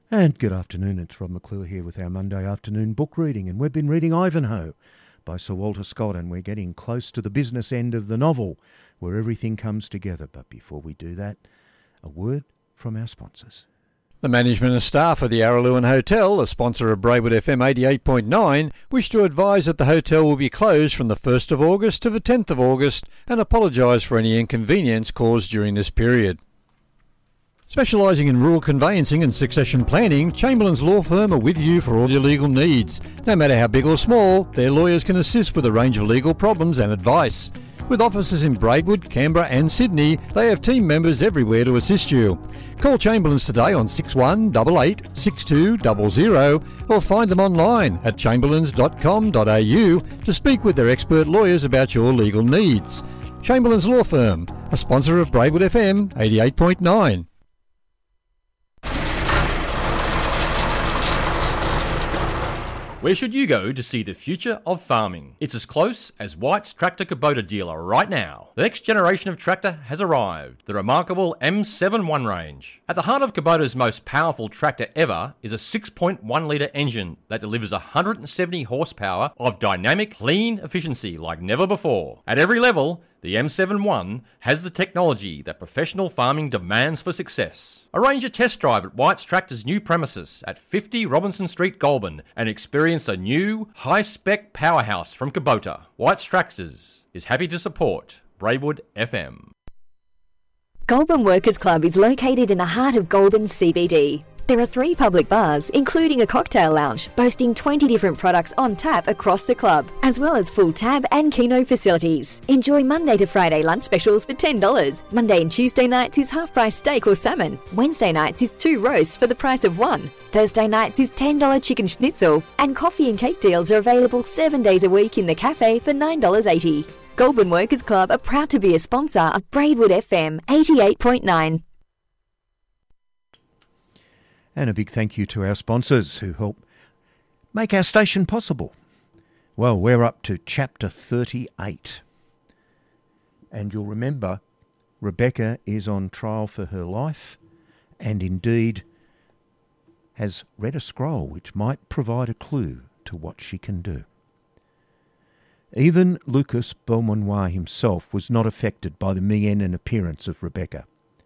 And good afternoon, it's Rob McClure here with our Monday afternoon book reading, and we've been reading Ivanhoe by Sir Walter Scott, and we're getting close to the business end of the novel, where everything comes together. But before we do that, a word from our sponsors. The management and staff of the Araluen Hotel, a sponsor of Braidwood FM 88.9, wish to advise that the hotel will be closed from the 1st of August to the 10th of August and apologise for any inconvenience caused during this period. Specialising in rural conveyancing and succession planning, Chamberlain's Law Firm are with you for all your legal needs. No matter how big or small, their lawyers can assist with a range of legal problems and advice. With offices in Braidwood, Canberra and Sydney, they have team members everywhere to assist you. Call Chamberlain's today on 6188 6200 or find them online at chamberlains.com.au to speak with their expert lawyers about your legal needs. Chamberlain's Law Firm, a sponsor of Braidwood FM 88.9. Where should you go to see the future of farming? It's as close as White's Tractor Kubota dealer right now. The next generation of tractor has arrived, the remarkable M71 range. At the heart of Kubota's most powerful tractor ever is a 6.1 litre engine that delivers 170 horsepower of dynamic, clean efficiency like never before. At every level, the M71 has the technology that professional farming demands for success. Arrange a test drive at White's Tractor's new premises at 50 Robinson Street, Goulburn, and experience a new, high-spec powerhouse from Kubota. White's Tractors is happy to support Braidwood FM. Goulburn Workers Club is located in the heart of Goulburn CBD. There are 3 public bars, including a cocktail lounge, boasting 20 different products on tap across the club, as well as full tab and keno facilities. Enjoy Monday to Friday lunch specials for $10. Monday and Tuesday nights is half-price steak or salmon. Wednesday nights is 2 roasts for the price of 1. Thursday nights is $10 chicken schnitzel. And coffee and cake deals are available 7 days a week in the cafe for $9.80. Goulburn Workers Club are proud to be a sponsor of Braidwood FM 88.9. And a big thank you to our sponsors who help make our station possible. Well, we're up to chapter 38. And you'll remember, Rebecca is on trial for her life and indeed has read a scroll which might provide a clue to what she can do. Even Lucas Beaumanoir himself was not affected by the mien and appearance of Rebecca.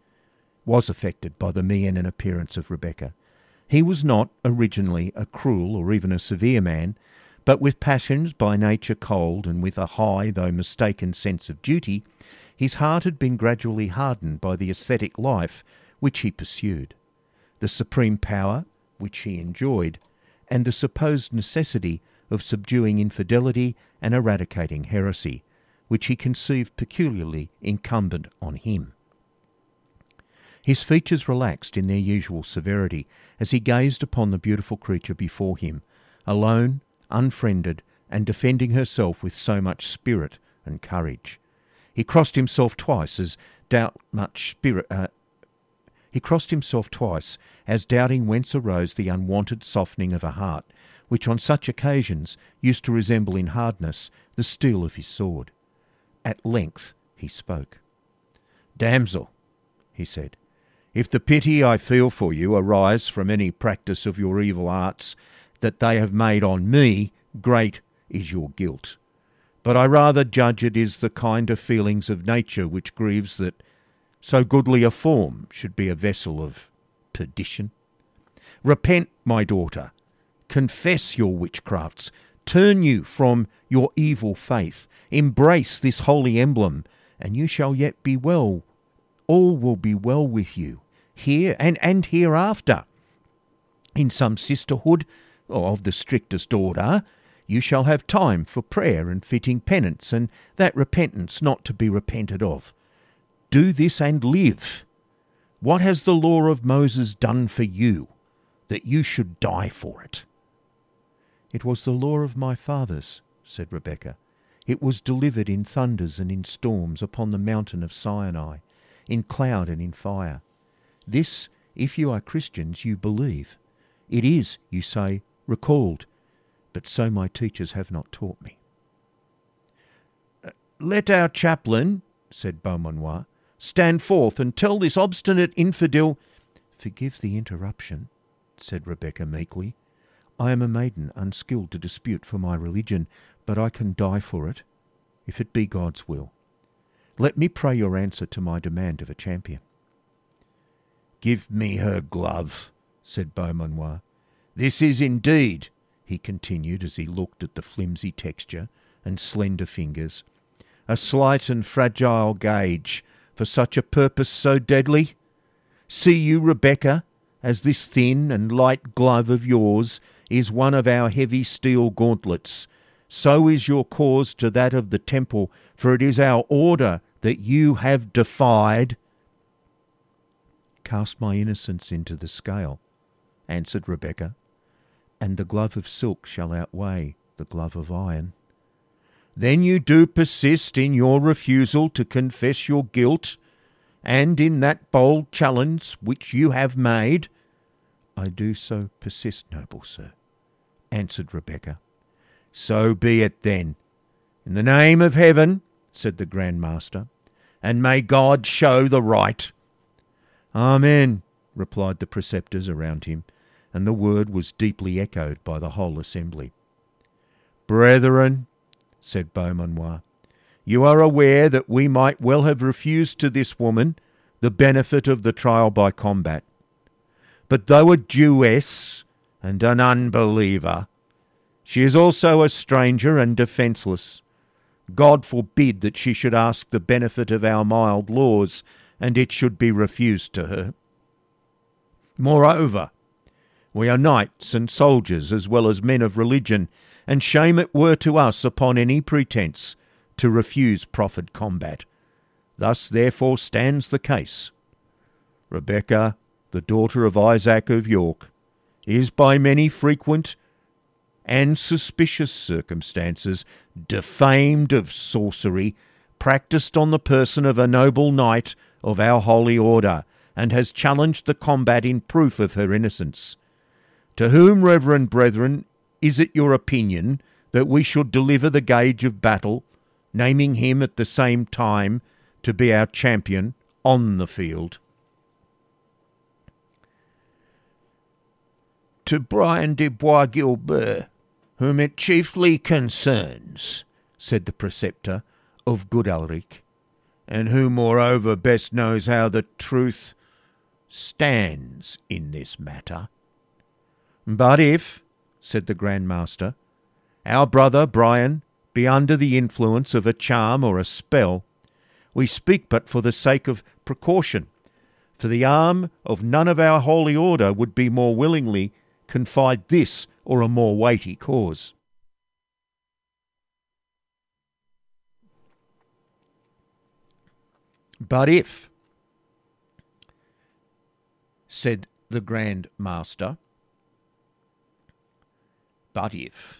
He was not originally a cruel or even a severe man, but with passions by nature cold and with a high though mistaken sense of duty, his heart had been gradually hardened by the ascetic life which he pursued, the supreme power which he enjoyed, and the supposed necessity of subduing infidelity and eradicating heresy, which he conceived peculiarly incumbent on him. His features relaxed in their usual severity as he gazed upon the beautiful creature before him, alone, unfriended, and defending herself with so much spirit and courage. He crossed himself twice as doubting whence arose the unwonted softening of a heart, which on such occasions used to resemble in hardness the steel of his sword. At length he spoke. "Damsel," he said, "if the pity I feel for you arise from any practice of your evil arts that they have made on me, great is your guilt. But I rather judge it is the kind of feelings of nature which grieves that so goodly a form should be a vessel of perdition. Repent, my daughter, confess your witchcrafts, turn you from your evil faith, embrace this holy emblem, and you shall yet be well. All will be well with you, here and hereafter. In some sisterhood of the strictest order, you shall have time for prayer and fitting penance, and that repentance not to be repented of. Do this and live. What has the law of Moses done for you, that you should die for it?" "It was the law of my fathers," said Rebecca. "It was delivered in thunders and in storms upon the mountain of Sinai, in cloud and in fire. This, if you are Christians, you believe. It is, you say, recalled, but so my teachers have not taught me." "Let our chaplain," said" stand forth and tell this obstinate infidel—" "Forgive the interruption," said Rebecca meekly. I am a maiden unskilled to dispute for my religion, but I can die for it, if it be God's will. Let me pray your answer to my demand of a champion. Give me her glove, said Beaumanoir. This is indeed, he continued as he looked at the flimsy texture and slender fingers, a slight and fragile gage for such a purpose so deadly. See you, Rebecca, as this thin and light glove of yours is one of our heavy steel gauntlets, so is your cause to that of the temple, for it is our order that you have defied. Cast my innocence into the scale, answered Rebecca, and the glove of silk shall outweigh the glove of iron. Then you do persist in your refusal to confess your guilt, and in that bold challenge which you have made. I do so persist, noble sir, answered Rebecca. So be it then. In the name of heaven, said the Grand Master, and may God show the right. Amen, replied the preceptors around him, and the word was deeply echoed by the whole assembly. Brethren, said Beaumanoir, you are aware that we might well have refused to this woman the benefit of the trial by combat. But though a Jewess and an unbeliever, she is also a stranger and defenceless. God forbid that she should ask the benefit of our mild laws, and it should be refused to her. Moreover, we are knights and soldiers as well as men of religion, and shame it were to us upon any pretence to refuse proffered combat. Thus therefore stands the case. Rebecca, the daughter of Isaac of York, is by many frequent and suspicious circumstances defamed of sorcery practised on the person of a noble knight of our holy order, and has challenged the combat in proof of her innocence. To whom, reverend brethren, is it your opinion that we should deliver the gage of battle, naming him at the same time to be our champion on the field? To Brian de Bois Guilbert, whom it chiefly concerns, said the preceptor of Goodalric, and who moreover best knows how the truth stands in this matter. But if, said the Grand Master, our brother Brian be under the influence of a charm or a spell, we speak but for the sake of precaution, for the arm of none of our holy order would be more willingly confide this or a more weighty cause. But if, said the Grand Master, but if,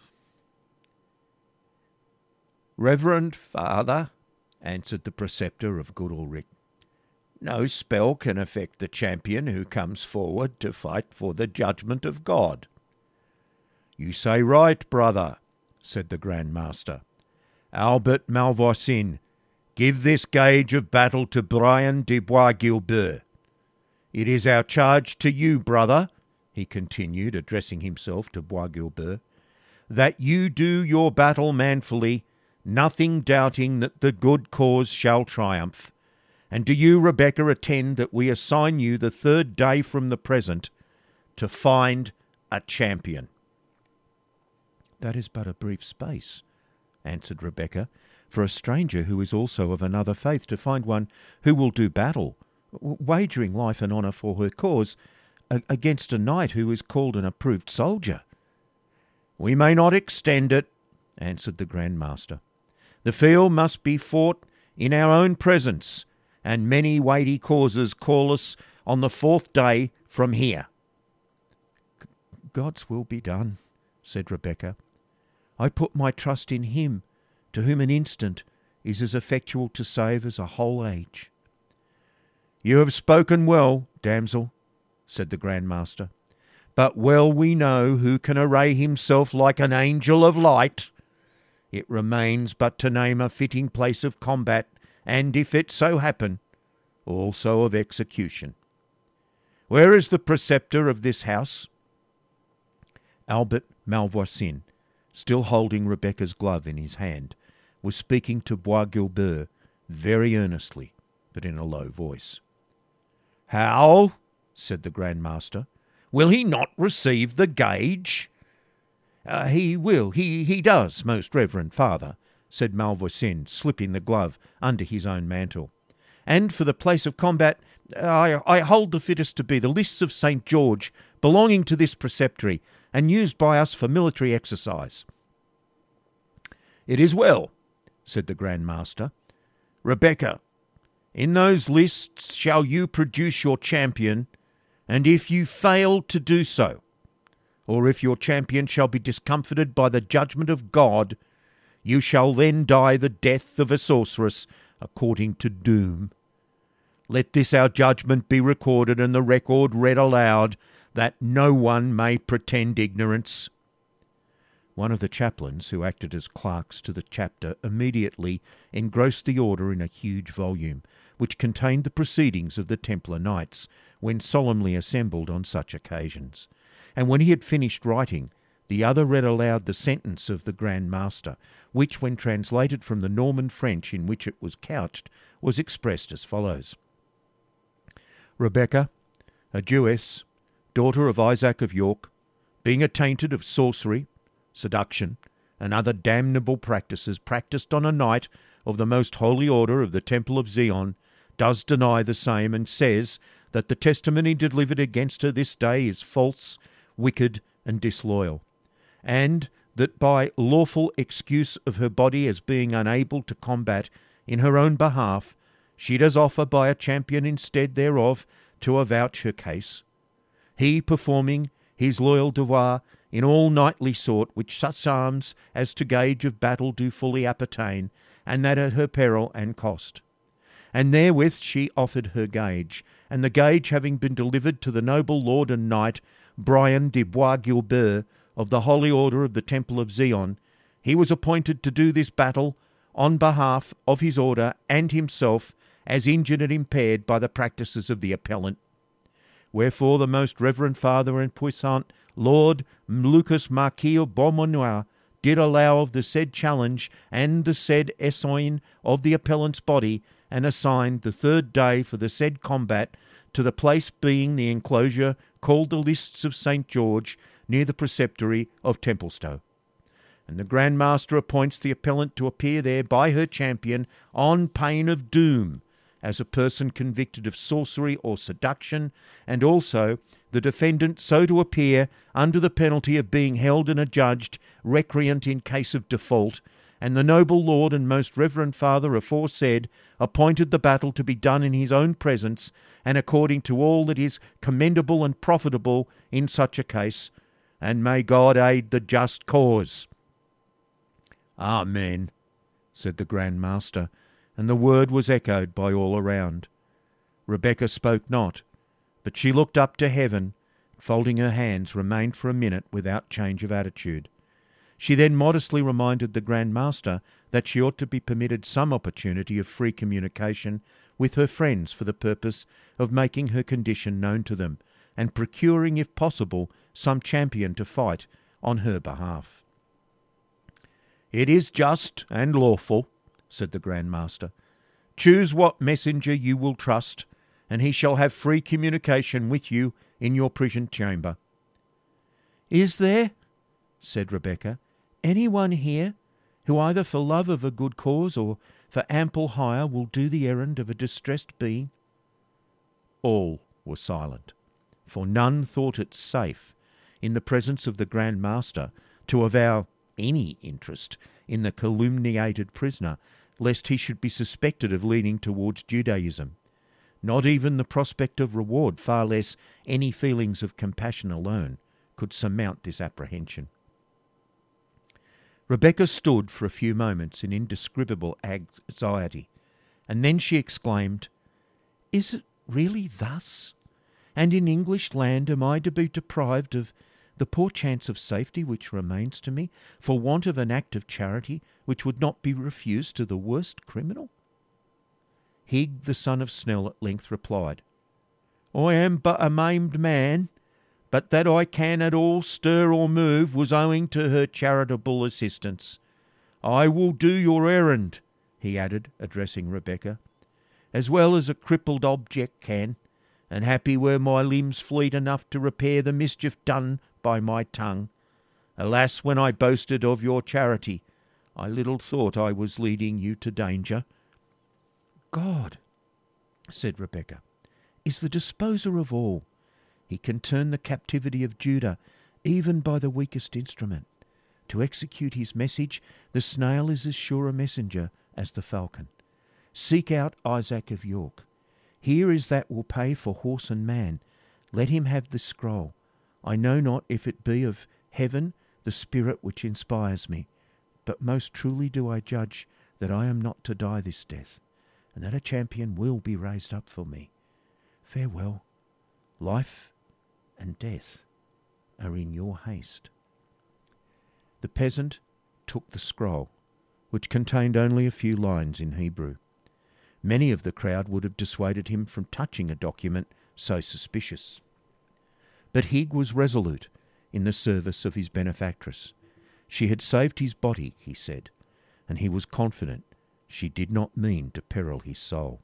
Reverend Father, answered the preceptor of Goodalric, no spell can affect the champion who comes forward to fight for the judgment of God. You say right, brother, said the Grand Master. Albert Malvoisin, give this gage of battle to Brian de Bois Guilbert. It is our charge to you, brother, he continued, addressing himself to Bois Guilbert, that you do your battle manfully, nothing doubting that the good cause shall triumph. And do you, Rebecca, attend that we assign you the 3rd day from the present to find a champion. That is but a brief space, answered Rebecca, for a stranger who is also of another faith to find one who will do battle, wagering life and honour for her cause, against a knight who is called an approved soldier. We may not extend it, answered the Grand Master. The field must be fought in our own presence, and many weighty causes call us on the 4th day from here. God's will be done, said Rebecca. I put my trust in him, to whom an instant is as effectual to save as a whole age. You have spoken well, damsel, said the Grand Master, but well we know who can array himself like an angel of light. It remains but to name a fitting place of combat, and, if it so happen, also of execution. Where is the preceptor of this house? Albert Malvoisin, still holding Rebecca's glove in his hand, was speaking to Bois Guilbert very earnestly, but in a low voice. "How?" said the Grand Master. "Will he not receive the gage?" "He will, he does, most reverend father," said Malvoisin, slipping the glove under his own mantle. "And for the place of combat, I hold the fittest to be the lists of St. George, belonging to this preceptory, and used by us for military exercise." "It is well," said the Grand Master. "Rebecca, in those lists shall you produce your champion, and if you fail to do so, or if your champion shall be discomfited by the judgment of God, you shall then die the death of a sorceress according to doom. Let this our judgment be recorded and the record read aloud, that no one may pretend ignorance." One of the chaplains, who acted as clerks to the chapter, immediately engrossed the order in a huge volume, which contained the proceedings of the Templar Knights, when solemnly assembled on such occasions. And when he had finished writing, the other read aloud the sentence of the Grand Master, which, when translated from the Norman French in which it was couched, was expressed as follows. "Rebecca, a Jewess, daughter of Isaac of York, being attainted of sorcery, seduction, and other damnable practices practised on a knight of the most holy order of the Temple of Zion, does deny the same, and says that the testimony delivered against her this day is false, wicked, and disloyal, and that by lawful excuse of her body as being unable to combat in her own behalf, she does offer by a champion instead thereof to avouch her case, he performing his loyal devoir in all knightly sort, which such arms as to gage of battle do fully appertain, and that at her peril and cost. And therewith she offered her gage, and the gage having been delivered to the noble lord and knight, Brian de Bois Guilbert, of the Holy Order of the Temple of Zion, he was appointed to do this battle on behalf of his order and himself, as injured and impaired by the practices of the appellant. Wherefore the most reverend father and puissant Lord Lucas Marquis of Beaumanoir did allow of the said challenge and the said essoine of the appellant's body, and assigned the third day for the said combat, to the place being the enclosure called the Lists of St. George, near the preceptory of Templestowe. And the Grand Master appoints the appellant to appear there by her champion on pain of doom, as a person convicted of sorcery or seduction, and also the defendant so to appear under the penalty of being held and adjudged recreant in case of default, and the noble lord and most reverend father aforesaid appointed the battle to be done in his own presence, and according to all that is commendable and profitable in such a case, and may God aid the just cause." "Amen," said the Grand Master, and the word was echoed by all around. Rebecca spoke not, but she looked up to heaven, folding her hands, remained for a minute without change of attitude. She then modestly reminded the Grand Master that she ought to be permitted some opportunity of free communication with her friends for the purpose of making her condition known to them, and procuring, if possible, some champion to fight on her behalf. "It is just and lawful," said the Grand Master. "Choose what messenger you will trust, and he shall have free communication with you in your prison chamber." "Is there," said Rebecca, "anyone here who either for love of a good cause or for ample hire will do the errand of a distressed being?" All were silent, for none thought it safe, in the presence of the Grand Master, to avow any interest in the calumniated prisoner, lest he should be suspected of leaning towards Judaism. Not even the prospect of reward, far less any feelings of compassion alone, could surmount this apprehension. Rebecca stood for a few moments in indescribable anxiety, and then she exclaimed, "Is it really thus? And in English land am I to be deprived of the poor chance of safety which remains to me, for want of an act of charity which would not be refused to the worst criminal?" Higg, the son of Snell, at length replied, "I am but a maimed man, but that I can at all stir or move was owing to her charitable assistance. I will do your errand," he added, addressing Rebecca, "as well as a crippled object can, and happy were my limbs fleet enough to repair the mischief done by my tongue. Alas, when I boasted of your charity, I little thought I was leading you to danger." "God," said Rebecca, "is the disposer of all. He can turn the captivity of Judah even by the weakest instrument. To execute his message, the snail is as sure a messenger as the falcon. Seek out Isaac of York. Here is that will pay for horse and man. Let him have the scroll. I know not if it be of heaven, the spirit which inspires me, but most truly do I judge that I am not to die this death, and that a champion will be raised up for me. Farewell. Life and death are in your haste." The peasant took the scroll, which contained only a few lines in Hebrew. Many of the crowd would have dissuaded him from touching a document so suspicious. But Higg was resolute in the service of his benefactress. She had saved his body, he said, and he was confident she did not mean to peril his soul.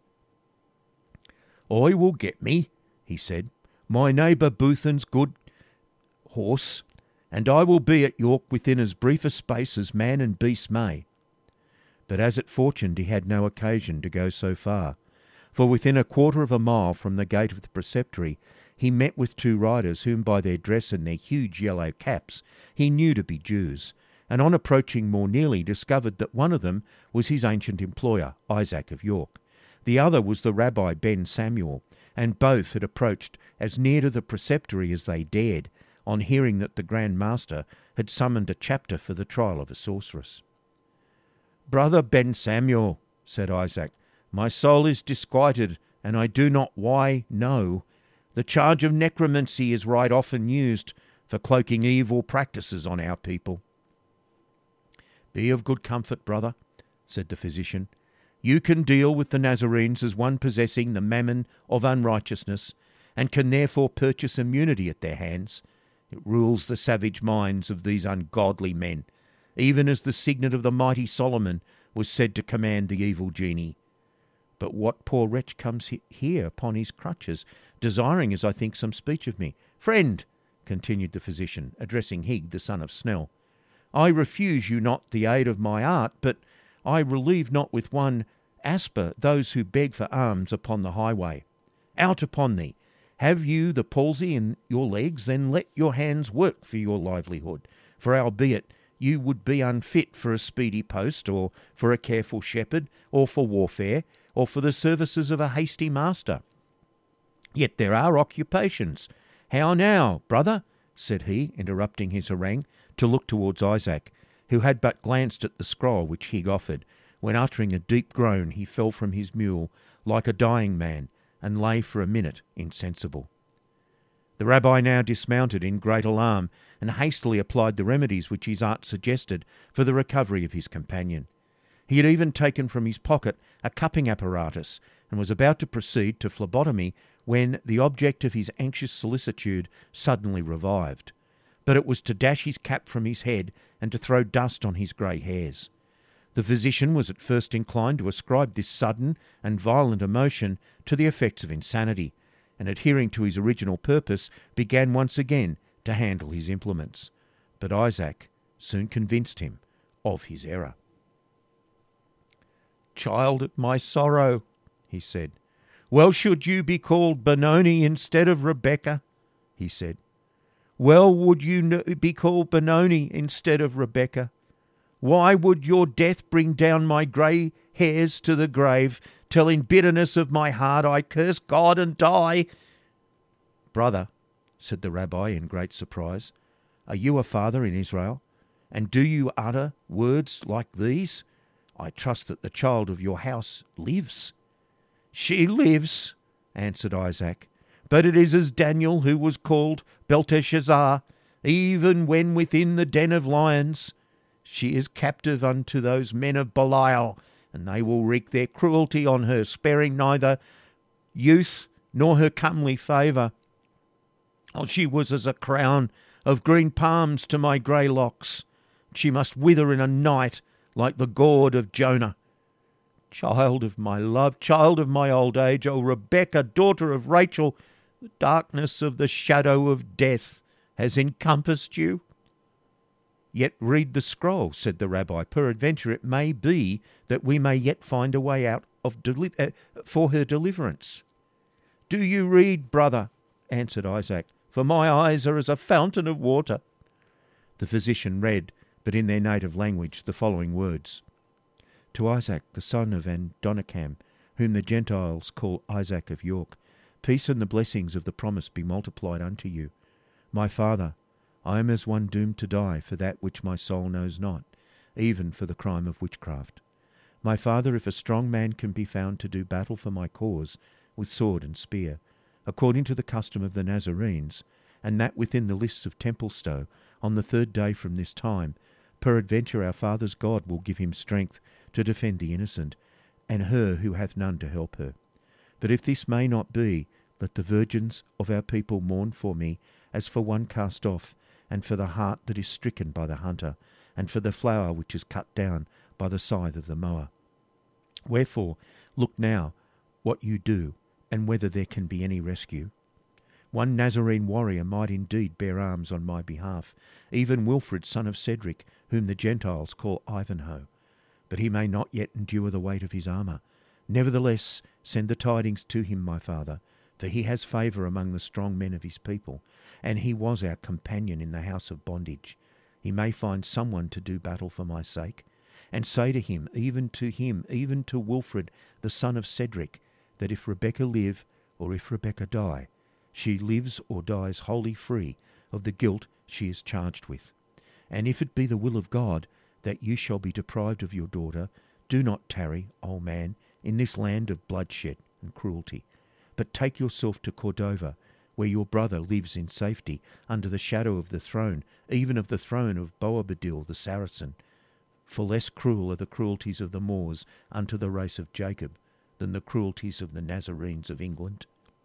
"I will get me," he said, "my neighbour Bouthan's good horse, and I will be at York within as brief a space as man and beast may." But as it fortuned, he had no occasion to go so far, for within a quarter of a mile from the gate of the preceptory he met with two riders whom by their dress and their huge yellow caps he knew to be Jews, and on approaching more nearly discovered that one of them was his ancient employer, Isaac of York. The other was the Rabbi Ben Samuel, and both had approached as near to the preceptory as they dared, on hearing that the Grand Master had summoned a chapter for the trial of a sorceress. "Brother Ben Samuel," said Isaac, "my soul is disquieted, and I do not why know. The charge of necromancy is right often used for cloaking evil practices on our people." "Be of good comfort, brother," said the physician. "You can deal with the Nazarenes as one possessing the mammon of unrighteousness, and can therefore purchase immunity at their hands. It rules the savage minds of these ungodly men, even as the signet of the mighty Solomon was said to command the evil genie. But what poor wretch comes here upon his crutches, desiring, as I think, some speech of me? Friend," continued the physician, addressing Higg, the son of Snell, "I refuse you not the aid of my art, but I relieve not with one asper those who beg for alms upon the highway. Out upon thee! Have you the palsy in your legs? Then let your hands work for your livelihood, for albeit you would be unfit for a speedy post, or for a careful shepherd, or for warfare, or for the services of a hasty master. Yet there are occupations. How now, brother?" said he, interrupting his harangue, to look towards Isaac, who had but glanced at the scroll which Higg offered, when uttering a deep groan he fell from his mule like a dying man, and lay for a minute insensible. The rabbi now dismounted in great alarm, and hastily applied the remedies which his art suggested for the recovery of his companion. He had even taken from his pocket a cupping apparatus, and was about to proceed to phlebotomy when the object of his anxious solicitude suddenly revived. But it was to dash his cap from his head and to throw dust on his grey hairs. The physician was at first inclined to ascribe this sudden and violent emotion to the effects of insanity, and adhering to his original purpose, began once again to handle his implements. But Isaac soon convinced him of his error. "Child of my sorrow," he said, "well should you be called Benoni instead of Rebecca," he said. "Well would you be called Benoni instead of Rebecca. Why would your death bring down my grey hairs to the grave, till in bitterness of my heart I curse God and die?" "Brother," said the rabbi in great surprise, "are you a father in Israel? And do you utter words like these? I trust that the child of your house lives." "She lives," answered Isaac, "but it is as Daniel, who was called Belteshazzar, even when within the den of lions. She is captive unto those men of Belial, and they will wreak their cruelty on her, sparing neither youth nor her comely favour. Oh, she was as a crown of green palms to my grey locks. She must wither in a night like the gourd of Jonah. Child of my love, child of my old age, O Rebekah, daughter of Rachel, the darkness of the shadow of death has encompassed you. Yet read the scroll, said the rabbi. Peradventure it may be that we may yet find a way out of for her deliverance. Do you read, brother? Answered Isaac, for my eyes are as a fountain of water. The physician read, but in their native language, the following words. To Isaac, the son of Adonijam, whom the Gentiles call Isaac of York, peace and the blessings of the promise be multiplied unto you. My father, I am as one doomed to die for that which my soul knows not, even for the crime of witchcraft. My father, if a strong man can be found to do battle for my cause with sword and spear, according to the custom of the Nazarenes, and that within the lists of Templestowe, on the 3rd day from this time, peradventure our father's God will give him strength to defend the innocent, and her who hath none to help her. But if this may not be, let the virgins of our people mourn for me, as for one cast off, and for the hart that is stricken by the hunter, and for the flower which is cut down by the scythe of the mower. Wherefore, look now what you do, and whether there can be any rescue. One Nazarene warrior might indeed bear arms on my behalf, even Wilfred, son of Cedric, whom the Gentiles call Ivanhoe. But he may not yet endure the weight of his armour. Nevertheless, send the tidings to him, my father, for he has favour among the strong men of his people, and he was our companion in the house of bondage. He may find someone to do battle for my sake. And say to him, even to Wilfred, the son of Cedric, that if Rebekah live, or if Rebekah die, she lives or dies wholly free of the guilt she is charged with. And if it be the will of God that you shall be deprived of your daughter, do not tarry, old man, in this land of bloodshed and cruelty, but take yourself to Cordova, where your brother lives in safety under the shadow of the throne, even of the throne of Boabdil the Saracen. For less cruel are the cruelties of the Moors unto the race of Jacob than the cruelties of the Nazarenes of England.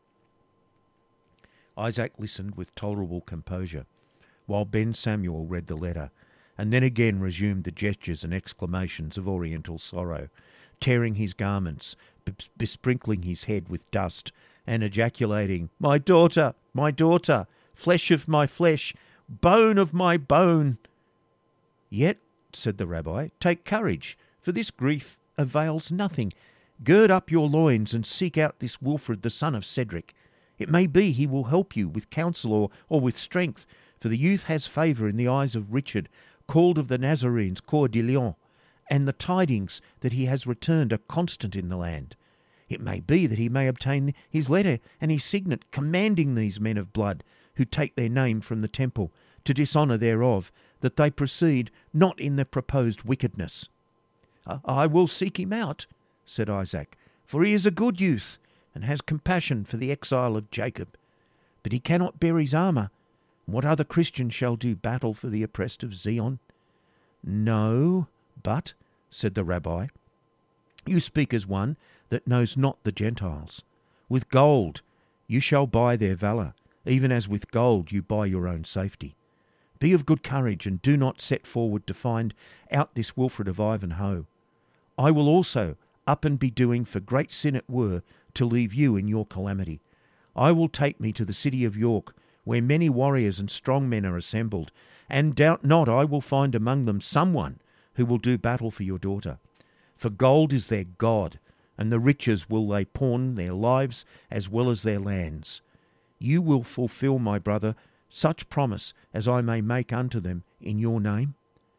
Isaac listened with tolerable composure, while Ben Samuel read the letter, and then again resumed the gestures and exclamations of oriental sorrow, tearing his garments, besprinkling his head with dust, and ejaculating, my daughter, flesh of my flesh, bone of my bone. Yet, said the rabbi, take courage, for this grief avails nothing. Gird up your loins and seek out this Wilfred the son of Cedric. It may be he will help you with counsel or with strength, for the youth has favour in the eyes of Richard, called of the Nazarenes Coeur de Lion, and the tidings that he has returned are constant in the land. It may be that he may obtain his letter and his signet commanding these men of blood, who take their name from the temple, to dishonour thereof, that they proceed not in their proposed wickedness. I will seek him out, said Isaac, for he is a good youth, and has compassion for the exile of Jacob. But he cannot bear his armour. What other Christian shall do battle for the oppressed of Zion? No, but, said the rabbi, you speak as one that knows not the Gentiles. With gold you shall buy their valour, even as with gold you buy your own safety. Be of good courage, and do not set forward to find out this Wilfred of Ivanhoe. I will also up and be doing, for great sin it were, to leave you in your calamity. I will take me to the city of York, where many warriors and strong men are assembled, and doubt not I will find among them someone who will do battle for your daughter. For gold is their god, and the riches will they pawn their lives as well as their lands. You will fulfil, my brother, such promise as I may make unto them in your name?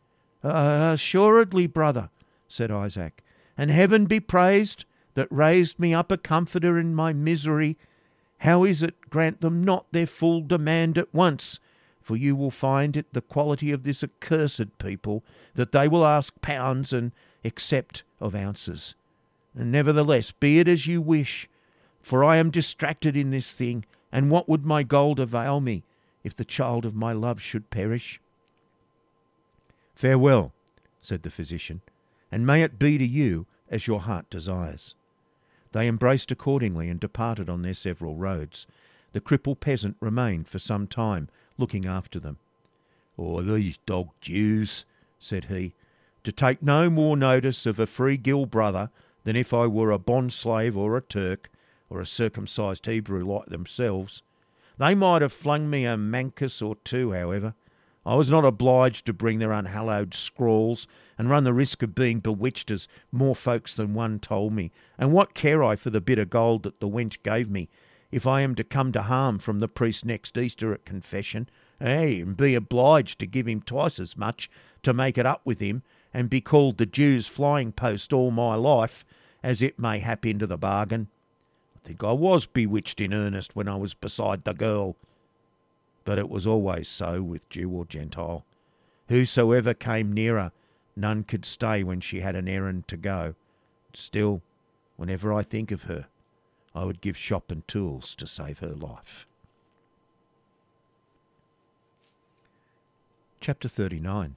Assuredly, brother, said Isaac, and heaven be praised that raised me up a comforter in my misery. How is it grant them not their full demand at once? For you will find it the quality of this accursed people that they will ask pounds and accept of ounces. And nevertheless, be it as you wish, for I am distracted in this thing, and what would my gold avail me if the child of my love should perish? Farewell, said the physician, and may it be to you as your heart desires. They embraced accordingly and departed on their several roads. The crippled peasant remained for some time, looking after them. "Oh, these dog Jews," said he, "to take no more notice of a free gill brother than if I were a bond slave or a Turk, or a circumcised Hebrew like themselves. They might have flung me a mancus or two, however. I was not obliged to bring their unhallowed scrawls, and run the risk of being bewitched, as more folks than one told me. And what care I for the bit of gold that the wench gave me, if I am to come to harm from the priest next Easter at confession, and be obliged to give him twice as much to make it up with him, and be called the Jews' flying post all my life, as it may hap into the bargain? I think I was bewitched in earnest when I was beside the girl. But it was always so with Jew or Gentile. Whosoever came near her, none could stay when she had an errand to go. Still, whenever I think of her, I would give shop and tools to save her life." Chapter 39.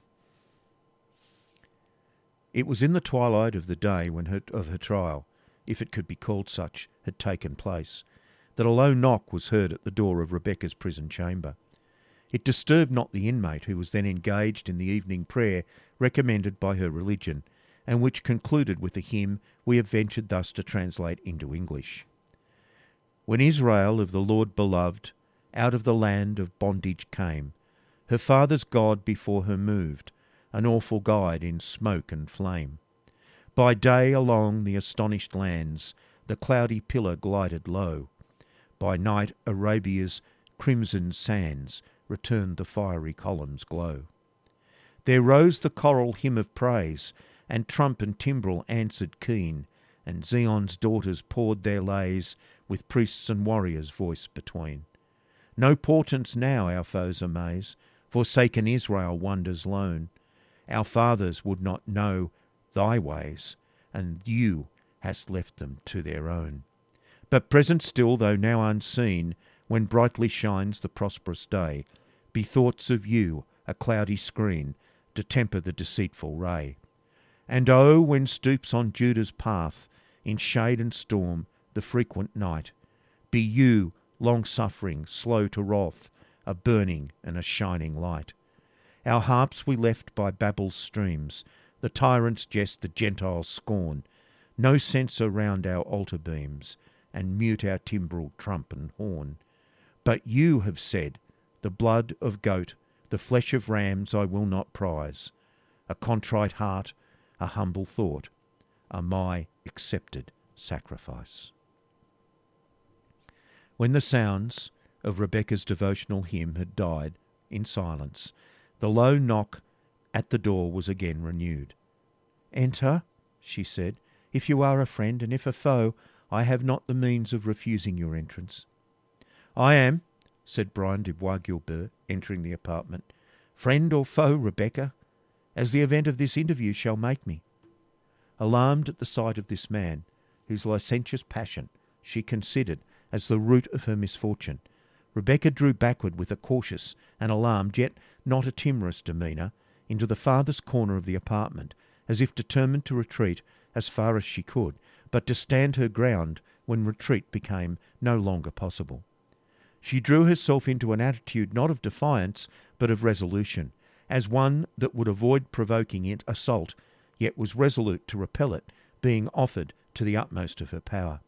It was in the twilight of the day when her trial, if it could be called such, had taken place, that a low knock was heard at the door of Rebecca's prison chamber. It disturbed not the inmate, who was then engaged in the evening prayer recommended by her religion, and which concluded with a hymn we have ventured thus to translate into English. "When Israel of the Lord beloved out of the land of bondage came, her father's God before her moved, an awful guide in smoke and flame. By day along the astonished lands the cloudy pillar glided low, by night Arabia's crimson sands returned the fiery columns' glow. There rose the choral hymn of praise, and trump and timbrel answered keen, and Zion's daughters poured their lays, with priests and warriors' voice between. No portents now our foes amaze, forsaken Israel wanders lone. Our fathers would not know thy ways, and you hast left them to their own. But present still, though now unseen, when brightly shines the prosperous day, be thoughts of you a cloudy screen to temper the deceitful ray. And oh, when stoops on Judah's path, in shade and storm, the frequent night, be you long-suffering, slow to wrath, a burning and a shining light. Our harps we left by Babel's streams, the tyrant's jest, the Gentile's scorn, no censer round our altar beams, and mute our timbrel, trump and horn. But you have said, the blood of goat, the flesh of rams I will not prize. A contrite heart, a humble thought, are my accepted sacrifice." When the sounds of Rebecca's devotional hymn had died in silence, the low knock at the door was again renewed. "Enter," she said. "If you are a friend, and if a foe, I have not the means of refusing your entrance." "I am," said Brian de Bois Guilbert, entering the apartment, "friend or foe, Rebecca, as the event of this interview shall make me." Alarmed at the sight of this man, whose licentious passion she considered as the root of her misfortune, Rebecca drew backward with a cautious and alarmed, yet not a timorous demeanour, into the farthest corner of the apartment, as if determined to retreat as far as she could, but to stand her ground when retreat became no longer possible. She drew herself into an attitude not of defiance, but of resolution, as one that would avoid provoking assault, yet was resolute to repel it, being offered to the utmost of her power.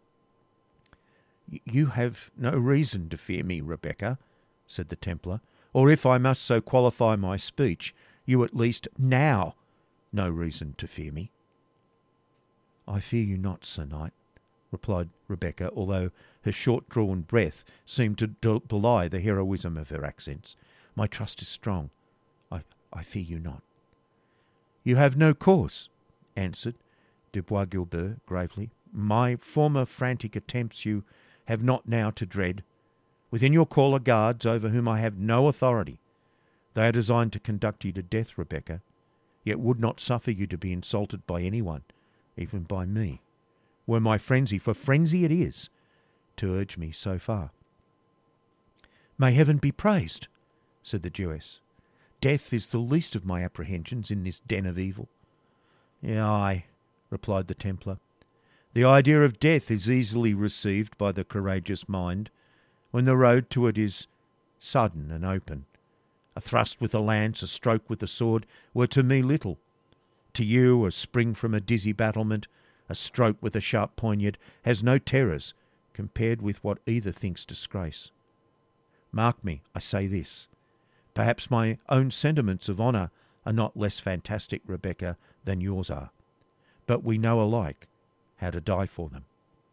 "You have no reason to fear me, Rebecca," said the Templar, "or if I must so qualify my speech, you at least now no reason to fear me." "I fear you not, Sir Knight," replied Rebecca, although her short-drawn breath seemed to belie the heroism of her accents. "My trust is strong. I fear you not." "You have no cause," answered de Bois Guilbert gravely. "My former frantic attempts you have not now to dread. Within your call are guards over whom I have no authority. They are designed to conduct you to death, Rebecca, yet would not suffer you to be insulted by anyone, even by me, were my frenzy, for frenzy it is, to urge me so far." "May heaven be praised," said the Jewess. "Death is the least of my apprehensions in this den of evil." "Ay," replied the Templar, "the idea of death is easily received by the courageous mind, when the road to it is sudden and open. A thrust with a lance, a stroke with a sword, were to me little. To you, a spring from a dizzy battlement, a stroke with a sharp poignard, has no terrors compared with what either thinks disgrace. Mark me, I say this. Perhaps my own sentiments of honour are not less fantastic, Rebecca, than yours are, but we know alike how to die for them.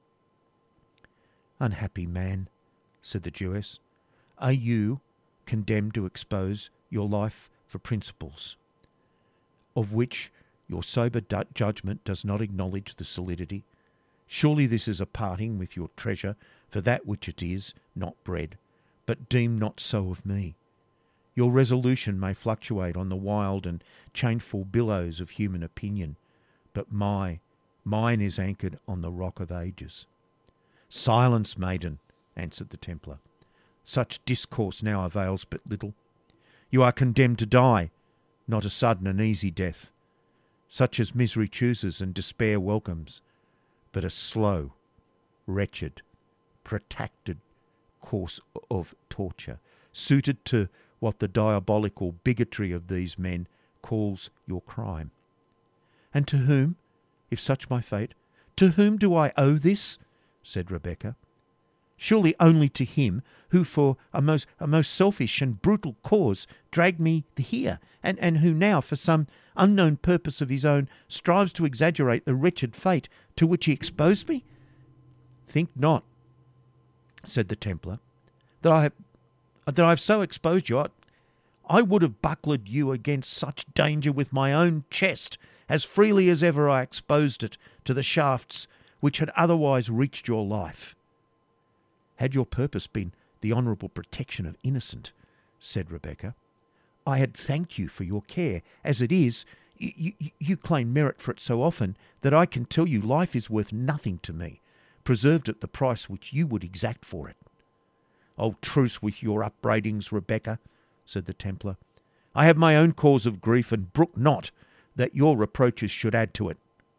Unhappy man, said the Jewess, are you condemned to expose your life for principles, of which your sober judgment does not acknowledge the solidity? Surely this is a parting with your treasure for that which it is, not bread, but deem not so of me. Your resolution may fluctuate on the wild and changeful billows of human opinion, but mine is anchored on the rock of ages. Silence, maiden, answered the Templar. Such discourse now avails but little. You are condemned to die, not a sudden and easy death, such as misery chooses and despair welcomes, but a slow, wretched, protracted course of torture, suited to what the diabolical bigotry of these men calls your crime. And to whom, if such my fate, to whom do I owe this? Said Rebecca. Surely only to him who for a most selfish and brutal cause dragged me here, and who now, for some unknown purpose of his own, strives to exaggerate the wretched fate to which he exposed me? Think not, said the Templar, that I have so exposed you. I would have buckled you against such danger with my own chest as freely as ever I exposed it to the shafts which had otherwise reached your life. Had your purpose been the honourable protection of innocent, said Rebecca, I had thanked you for your care. As it is, you claim merit for it so often that I can tell you life is worth nothing to me, preserved at the price which you would exact for it. Oh, truce with your upbraidings, Rebecca, said the Templar. I have my own cause of grief, and brook not that your reproaches should add to it.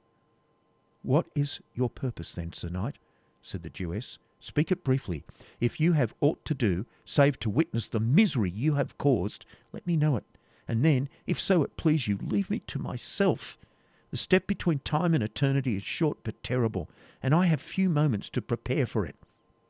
What is your purpose then, Sir Knight? Said the Jewess. Speak it briefly. If you have aught to do, save to witness the misery you have caused, let me know it, and then, if so it please you, leave me to myself. The step between time and eternity is short but terrible, and I have few moments to prepare for it.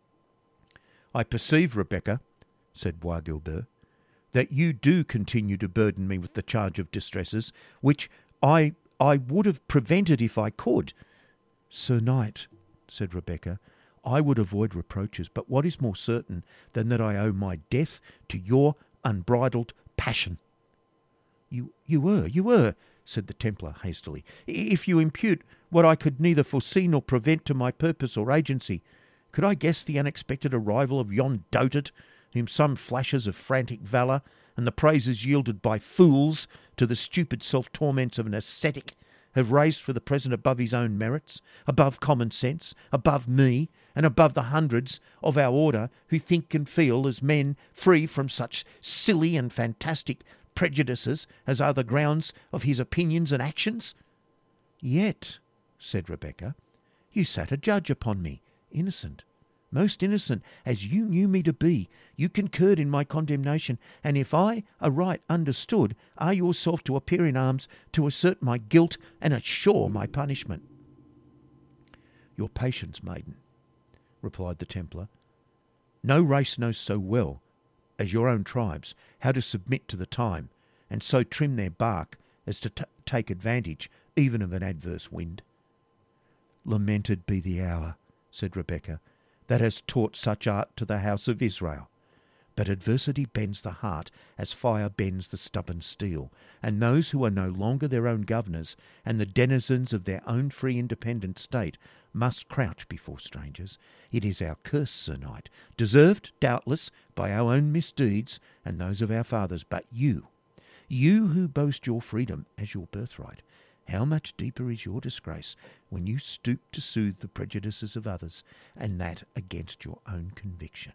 I perceive, Rebecca, said Bois Guilbert, that you do continue to burden me with the charge of distresses, which I would have prevented if I could. Sir Knight, said Rebecca, I would avoid reproaches, but what is more certain than that I owe my death to your unbridled passion? You were, said the Templar hastily. If you impute what I could neither foresee nor prevent to my purpose or agency, could I guess the unexpected arrival of yon dotard, whom some flashes of frantic valour and the praises yielded by fools to the stupid self-torments of an ascetic have raised for the present above his own merits, above common sense, above me, and above the hundreds of our order who think and feel as men free from such silly and fantastic prejudices as are the grounds of his opinions and actions? Yet, said Rebecca, you sat a judge upon me, innocent, most innocent, as you knew me to be. You concurred in my condemnation, and if I aright understood, are yourself to appear in arms to assert my guilt and assure my punishment. Your patience, maiden, replied the Templar. No race knows so well as your own tribes how to submit to the time, and so trim their bark as to take advantage even of an adverse wind. Lamented be the hour, said Rebecca, that has taught such art to the house of Israel. But adversity bends the heart as fire bends the stubborn steel, and those who are no longer their own governors and the denizens of their own free independent state must crouch before strangers. It is our curse, Sir Knight, deserved, doubtless, by our own misdeeds and those of our fathers. But you who boast your freedom as your birthright, how much deeper is your disgrace when you stoop to soothe the prejudices of others, and that against your own conviction.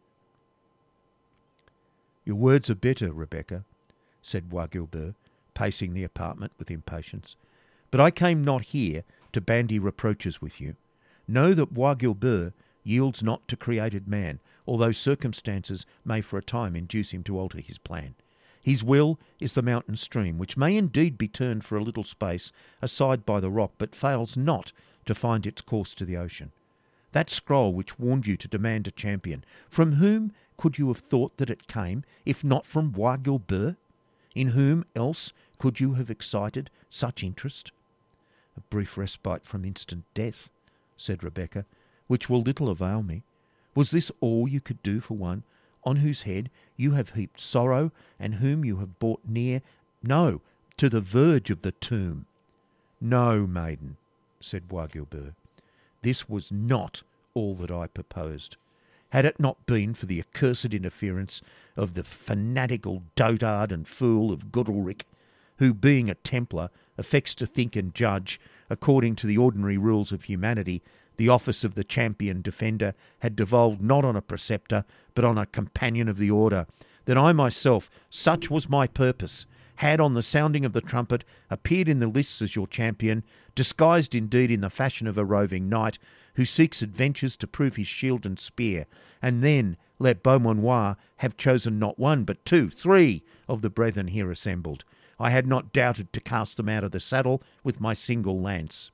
Your words are better, Rebecca, said Bois Guilbert, pacing the apartment with impatience. But I came not here to bandy reproaches with you. Know that Bois Guilbert, yields not to created man, although circumstances may for a time induce him to alter his plan. His will is the mountain stream, which may indeed be turned for a little space aside by the rock, but fails not to find its course to the ocean. That scroll which warned you to demand a champion, from whom could you have thought that it came, if not from Bois Guilbert? In whom else could you have excited such interest? A brief respite from instant death, said Rebecca, which will little avail me. Was this all you could do for one on whose head you have heaped sorrow, and whom you have brought near, no, to the verge of the tomb? No, maiden, said Bois Guilbert, this was not all that I proposed. Had it not been for the accursed interference of the fanatical dotard and fool of Goodalric, who, being a Templar, affects to think and judge according to the ordinary rules of humanity, the office of the champion defender had devolved not on a preceptor, but on a companion of the order, then I myself, such was my purpose, had on the sounding of the trumpet appeared in the lists as your champion, disguised indeed in the fashion of a roving knight, who seeks adventures to prove his shield and spear, and then let Beaumanoir have chosen not one, but 2, 3 of the brethren here assembled. I had not doubted to cast them out of the saddle with my single lance.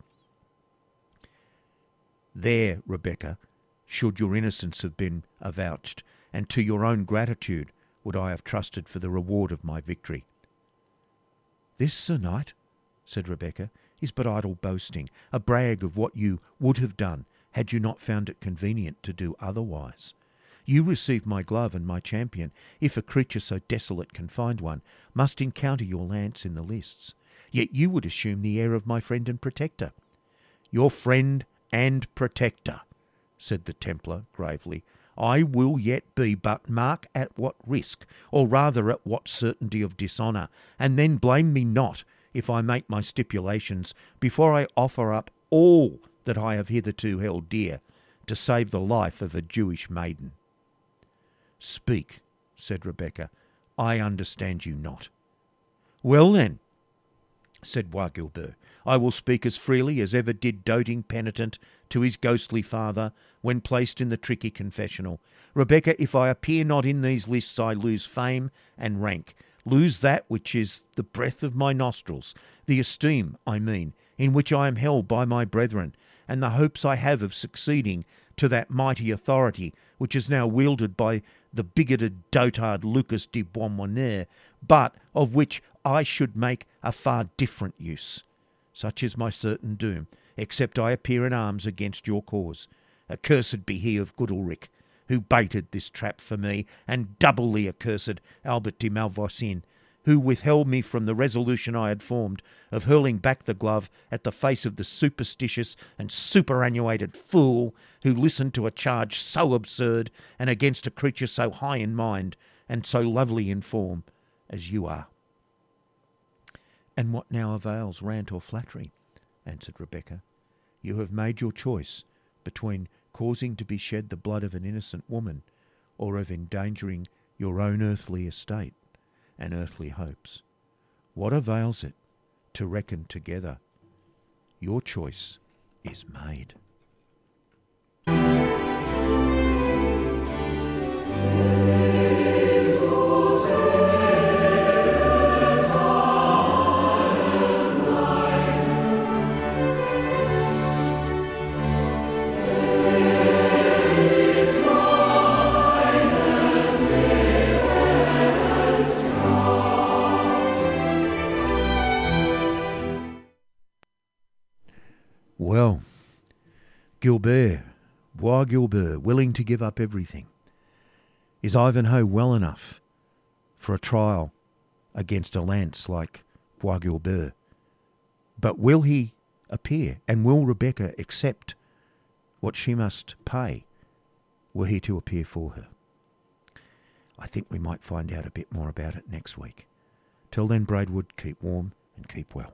There, Rebecca, should your innocence have been avouched, and to your own gratitude would I have trusted for the reward of my victory. This, Sir Knight, said Rebecca, is but idle boasting, a brag of what you would have done had you not found it convenient to do otherwise. You received my glove, and my champion, if a creature so desolate can find one, must encounter your lance in the lists. Yet you would assume the air of my friend and protector. Your friend and protector, said the Templar gravely, I will yet be, but mark at what risk, or rather at what certainty of dishonour, and then blame me not if I make my stipulations before I offer up all that I have hitherto held dear to save the life of a Jewish maiden. Speak, said Rebecca, I understand you not. Well then, said Bois Guilbert, I will speak as freely as ever did doting penitent to his ghostly father when placed in the tricky confessional. Rebecca, if I appear not in these lists, I lose fame and rank, lose that which is the breath of my nostrils, the esteem, I mean, in which I am held by my brethren, and the hopes I have of succeeding to that mighty authority which is now wielded by the bigoted dotard Lucas de Beaumanoir, but of which I should make a far different use. Such is my certain doom, except I appear in arms against your cause. Accursed be he of Goodalric, who baited this trap for me, and doubly accursed Albert de Malvoisin, who withheld me from the resolution I had formed of hurling back the glove at the face of the superstitious and superannuated fool who listened to a charge so absurd and against a creature so high in mind and so lovely in form as you are. And what now avails rant or flattery? Answered Rebecca. You have made your choice between causing to be shed the blood of an innocent woman or of endangering your own earthly estate and earthly hopes. What avails it to reckon together? Your choice is made. Well, Guilbert, Bois Guilbert, willing to give up everything. Is Ivanhoe well enough for a trial against a lance like Bois Guilbert? But will he appear, and will Rebecca accept what she must pay were he to appear for her? I think we might find out a bit more about it next week. Till then, Braidwood, keep warm and keep well.